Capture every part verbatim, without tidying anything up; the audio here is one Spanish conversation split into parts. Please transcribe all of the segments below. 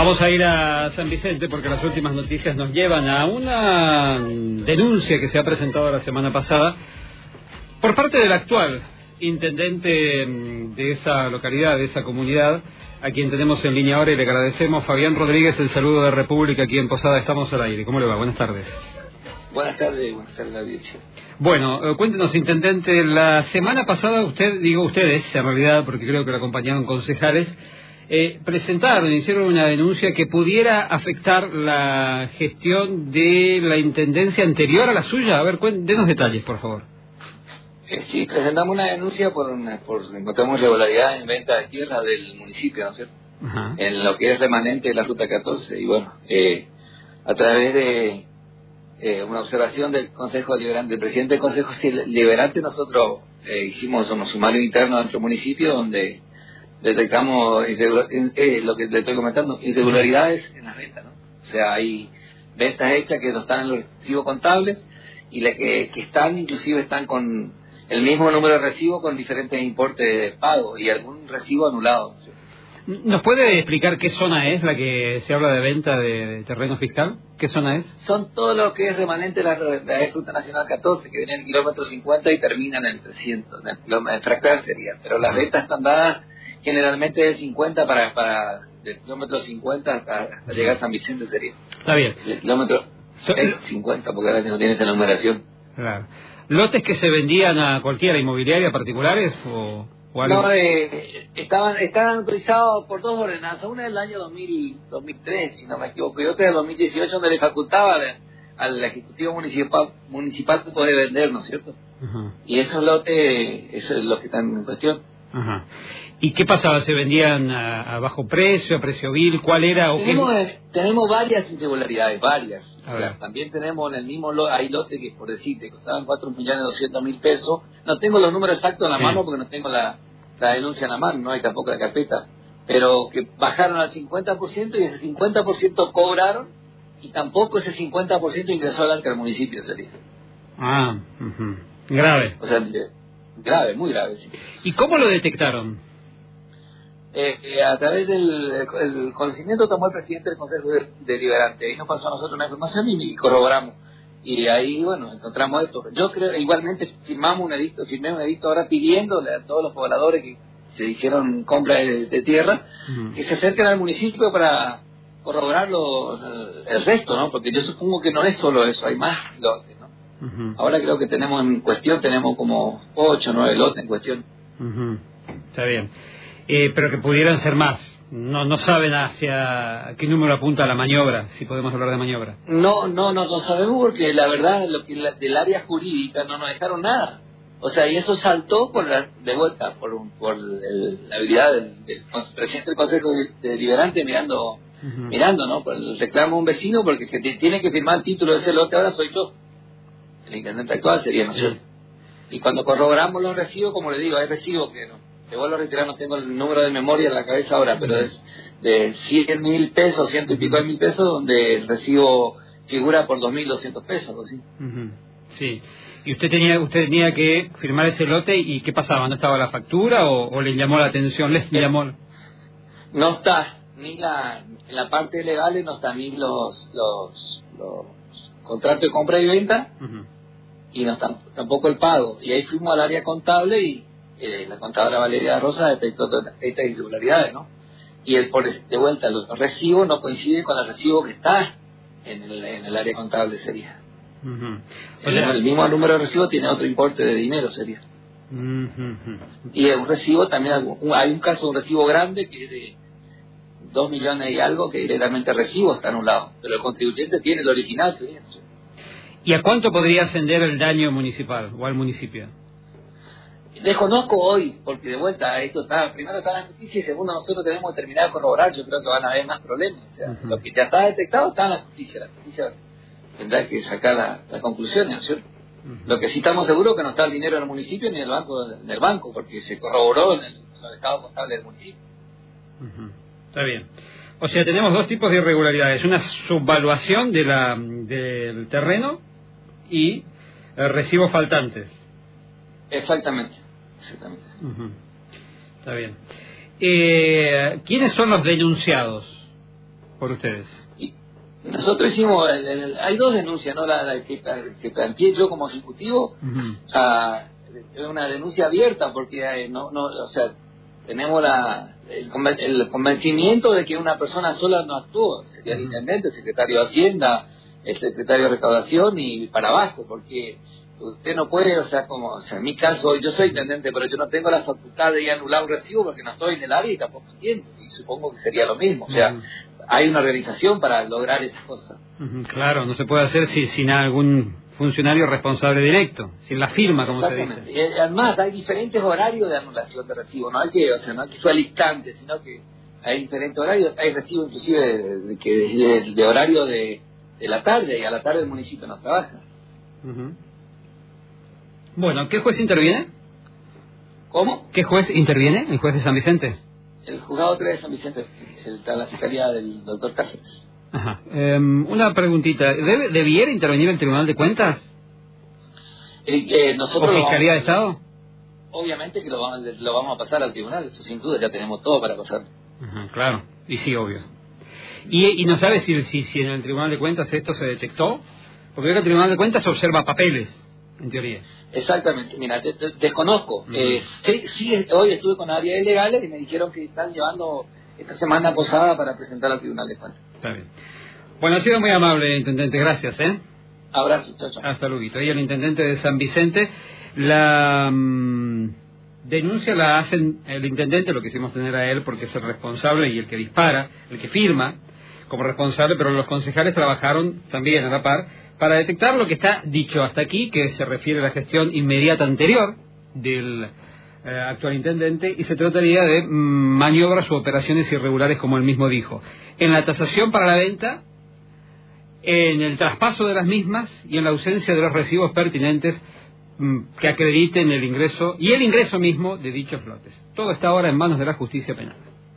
Vamos a ir a San Vicente porque las últimas noticias nos llevan a una denuncia que se ha presentado la semana pasada por parte del actual intendente de esa localidad, de esa comunidad, a quien tenemos en línea ahora y le agradecemos. Fabián Rodríguez, el saludo de República aquí en Posada, estamos al aire. ¿Cómo le va? Buenas tardes. Buenas tardes, buenas tardes, la audiencia. Bueno, cuéntenos, intendente, la semana pasada usted, digo ustedes, en realidad, porque creo que lo acompañaron concejales, eh, presentaron, hicieron una denuncia que pudiera afectar la gestión de la intendencia anterior a la suya. A ver, denos detalles, por favor. Eh, sí, presentamos una denuncia por, una, por encontramos irregularidades en venta de tierra del municipio, ¿no es cierto? Ajá. En lo que es remanente de la Ruta catorce, y bueno, eh, a través de eh, una observación del Consejo Liberante, del presidente del Consejo Liberante, nosotros eh, hicimos un sumario interno de nuestro municipio donde detectamos eh, lo que le estoy comentando, irregularidades en las ventas, ¿no? O sea, hay ventas hechas que no están en los recibos contables y las que, que están, inclusive están con el mismo número de recibos con diferentes importes de pago y algún recibo anulado, ¿sí? ¿Nos puede explicar qué zona es la que se habla de venta de terreno fiscal? ¿Qué zona es? Son todo lo que es remanente de la, de la Ruta Nacional catorce, que viene en el kilómetro cincuenta y terminan en trescientos, en el kilómetro en fractal sería, pero las ventas están dadas generalmente del cincuenta para, para del kilómetro cincuenta hasta, hasta llegar a San Vicente sería. Está bien. El kilómetro so, es cincuenta, porque ahora no tiene esa numeración. Claro. ¿Lotes que se vendían a cualquiera inmobiliaria, particulares o...? No, eh, estaban estaban autorizados por dos ordenanzas, una del año dos mil, dos mil tres, si no me equivoco, y otra del dos mil dieciocho, donde le facultaba al, al Ejecutivo Municipal municipal poder vender, ¿no es cierto? Uh-huh. Y esos lotes, eso es lo que están en cuestión. Uh-huh. ¿Y qué pasaba? ¿Se vendían a, a bajo precio, a precio vil? ¿Cuál era? O tenemos, qué... tenemos varias irregularidades, varias. O sea, también tenemos en el mismo lote, hay lotes que, por decirte, costaban cuatro millones doscientos mil pesos. No tengo los números exactos en la sí. mano porque no tengo la, la denuncia en la mano, no hay tampoco la carpeta. Pero que bajaron al cincuenta por ciento y ese cincuenta por ciento cobraron y tampoco ese cincuenta por ciento ingresó al arca del municipio, sería. Ah, uh-huh. Grave. O sea, grave, muy grave. Sí. ¿Y cómo lo detectaron? Eh, eh, a través del el conocimiento tomó el presidente del Consejo Deliberante, ahí nos pasó a nosotros una información y, y corroboramos, y ahí bueno encontramos esto. Yo creo, igualmente firmamos un edicto, firmé un edicto ahora pidiéndole a todos los pobladores que se hicieron compra de, de tierra, uh-huh. que se acerquen al municipio para corroborar lo, el resto, ¿no? Porque yo supongo que no es solo eso, hay más lotes, ¿no? Uh-huh. Ahora creo que tenemos en cuestión, tenemos como ocho o nueve lotes en cuestión. Uh-huh. Está bien. Eh, pero que pudieran ser más. No no saben hacia qué número apunta la maniobra, si podemos hablar de maniobra. No, no, no, no sabemos porque la verdad, lo que la, del área jurídica no nos dejaron nada. O sea, y eso saltó por la, de vuelta, por, por el, la habilidad del, del presidente del Consejo Deliberante mirando, uh-huh. mirando, ¿no? Por el reclamo de un vecino, porque el que tiene que firmar el título de ese lote ahora soy yo. El intendente actual sería nosotros. Sí. Y cuando corroboramos los recibos, como le digo, hay recibos que no. Te vuelvo a retirar, no tengo el número de memoria en la cabeza ahora, pero es de cien mil pesos, ciento y pico de mil pesos, donde el recibo figura por dos mil doscientos pesos, ¿sí? Uh-huh. Sí. ¿Y usted tenía usted tenía que firmar ese lote y qué pasaba? ¿No estaba la factura o, o le llamó la atención? ¿Les eh, llamó? No está, ni la, en la parte legal no están ni los, los, los contratos de compra y venta, uh-huh. y no está tampoco el pago. Y ahí fuimos al área contable y Eh, la contadora Valeria Rosa detectó estas irregularidades, ¿no? Y el por de vuelta, los recibos no coinciden con el recibo que está en el, en el área contable, sería. Uh-huh. O sea, el, el mismo número de recibo tiene otro importe de dinero, sería. Uh-huh. Y un recibo también, hay un caso de un recibo grande que es de dos millones y algo, que directamente el recibo está anulado, pero el contribuyente tiene el original, sería. ¿Y a cuánto podría ascender el daño municipal o al municipio? Desconozco hoy, porque de vuelta esto está, primero está en la justicia y segundo nosotros tenemos que terminar de corroborar, yo creo que van a haber más problemas. O sea, uh-huh. lo que ya está detectado está en la justicia, la justicia tendrá que sacar la, las conclusiones, ¿no es cierto? Uh-huh. Lo que sí estamos seguros es que no está el dinero en el municipio ni en el banco, en el banco, porque se corroboró en el, en el estado contable del municipio. Uh-huh. Está bien. O sea, tenemos dos tipos de irregularidades, una subvaluación de la del terreno y eh, recibos faltantes. Exactamente. Exactamente. Uh-huh. Está bien. Eh, ¿Quiénes son los denunciados? por ustedes. Y nosotros hicimos, el, el, hay dos denuncias, ¿no? La, la que, que planteé yo como ejecutivo, uh-huh. o sea, es una denuncia abierta porque eh, no, no, o sea, tenemos la, el, el convencimiento de que una persona sola no actuó, sería el intendente, el secretario de Hacienda, el secretario de Recaudación y para abajo, porque usted no puede, o sea, como, o sea, en mi caso, yo soy intendente, pero yo no tengo la facultad de anular un recibo porque no estoy en el área y tampoco entiendo, y supongo que sería lo mismo, o sea, uh-huh. hay una organización para lograr esas cosas. Uh-huh, claro, no se puede hacer si, sin algún funcionario responsable directo, sin la firma, como se dice. Y además, hay diferentes horarios de anulación de recibo, no hay que, o sea, no hay que ser al instante, sino que hay diferentes horarios, hay recibo inclusive de, de, de, de, de horario de, de la tarde, y a la tarde el municipio no trabaja. Uh-huh. Bueno, ¿qué juez interviene? ¿Cómo? ¿Qué juez interviene? ¿El juez de San Vicente? El juzgado tres de San Vicente, el, la fiscalía del doctor Cáceres. Ajá. Eh, una preguntita, ¿Debe, ¿debiera intervenir el Tribunal de Cuentas? Eh, eh, nosotros ¿O Fiscalía vamos, de Estado? Obviamente que lo vamos, lo vamos a pasar al tribunal, eso sin duda, ya tenemos todo para pasar. Ajá, claro, y sí, obvio. ¿Y, y no sabe si, si, si en el Tribunal de Cuentas esto se detectó? Porque el Tribunal de Cuentas observa papeles, en teoría. Exactamente, mira, de, de, desconozco. Uh-huh. eh, sí, sí, hoy estuve con áreas legales y me dijeron que están llevando esta semana posada para presentar al Tribunal de Cuentas. Está bien. Bueno, ha sido muy amable, intendente, gracias, ¿eh? Abrazo, chao, chao. Hasta luego. Y el intendente de San Vicente, la mmm, denuncia la hacen el intendente, lo quisimos tener a él porque es el responsable y el que dispara, el que firma como responsable, pero los concejales trabajaron también a la par para detectar lo que está dicho hasta aquí, que se refiere a la gestión inmediata anterior del eh, actual intendente, y se trataría de mm, maniobras u operaciones irregulares, como él mismo dijo, en la tasación para la venta, en el traspaso de las mismas y en la ausencia de los recibos pertinentes mm, que acrediten el ingreso y el ingreso mismo de dichos lotes. Todo está ahora en manos de la justicia penal.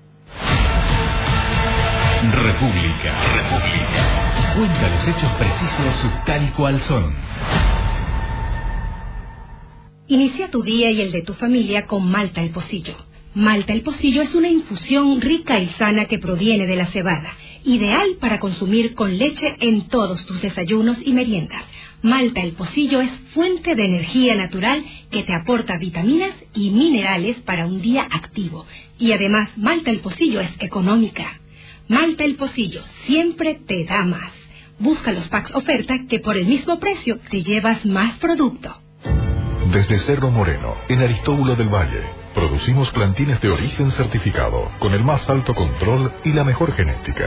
República, República. Cuenta los hechos precisos tal cual son. Inicia tu día y el de tu familia con Malta el Pocillo. Malta el Pocillo es una infusión rica y sana que proviene de la cebada, ideal para consumir con leche en todos tus desayunos y meriendas. Malta el Pocillo es fuente de energía natural que te aporta vitaminas y minerales para un día activo. Y además, Malta el Pocillo es económica. Malta el Pocillo siempre te da más. Busca los packs oferta que por el mismo precio te llevas más producto. Desde Cerro Moreno, en Aristóbulo del Valle, producimos plantines de origen certificado, con el más alto control y la mejor genética.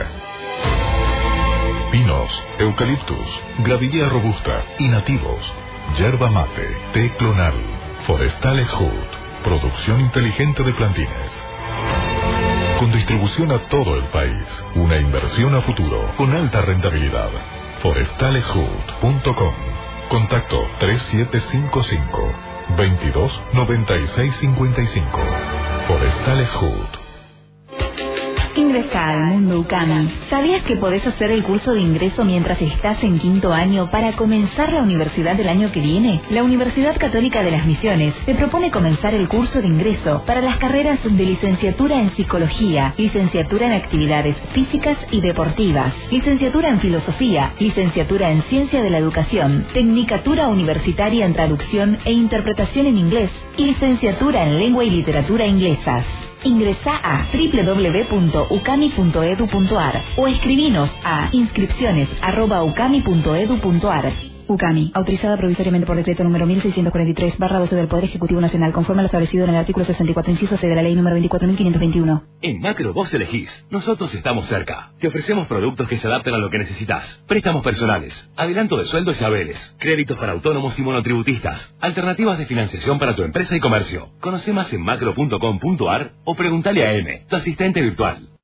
Pinos, eucaliptus, gravillea robusta y nativos, yerba mate, té clonal, forestales Hood, producción inteligente de plantines. Con distribución a todo el país, una inversión a futuro con alta rentabilidad. forestales hood punto com. Contacto tres siete cinco cinco, veintidós noventa y seis cincuenta y cinco. Forestales Hood. Ingresa al mundo UCAMI. ¿Sabías que podés hacer el curso de ingreso mientras estás en quinto año para comenzar la universidad del año que viene? La Universidad Católica de las Misiones te propone comenzar el curso de ingreso para las carreras de licenciatura en Psicología, licenciatura en Actividades Físicas y Deportivas, licenciatura en Filosofía, licenciatura en Ciencia de la Educación, Tecnicatura Universitaria en Traducción e Interpretación en Inglés y licenciatura en Lengua y Literatura Inglesas. Ingresa a doble u doble u doble u punto ucami punto edu punto ar o escribinos a inscripciones arroba ucami punto edu punto ar. UCAMI, autorizada provisoriamente por decreto número mil seiscientos cuarenta y tres barra doce del Poder Ejecutivo Nacional, conforme a lo establecido en el artículo sesenta y cuatro, inciso C de la ley número veinticuatro mil quinientos veintiuno. En Macro vos elegís. Nosotros estamos cerca. Te ofrecemos productos que se adapten a lo que necesitas. Préstamos personales, adelanto de sueldos y haberes, créditos para autónomos y monotributistas, alternativas de financiación para tu empresa y comercio. Conoce más en macro punto com punto ar o preguntale a M, tu asistente virtual.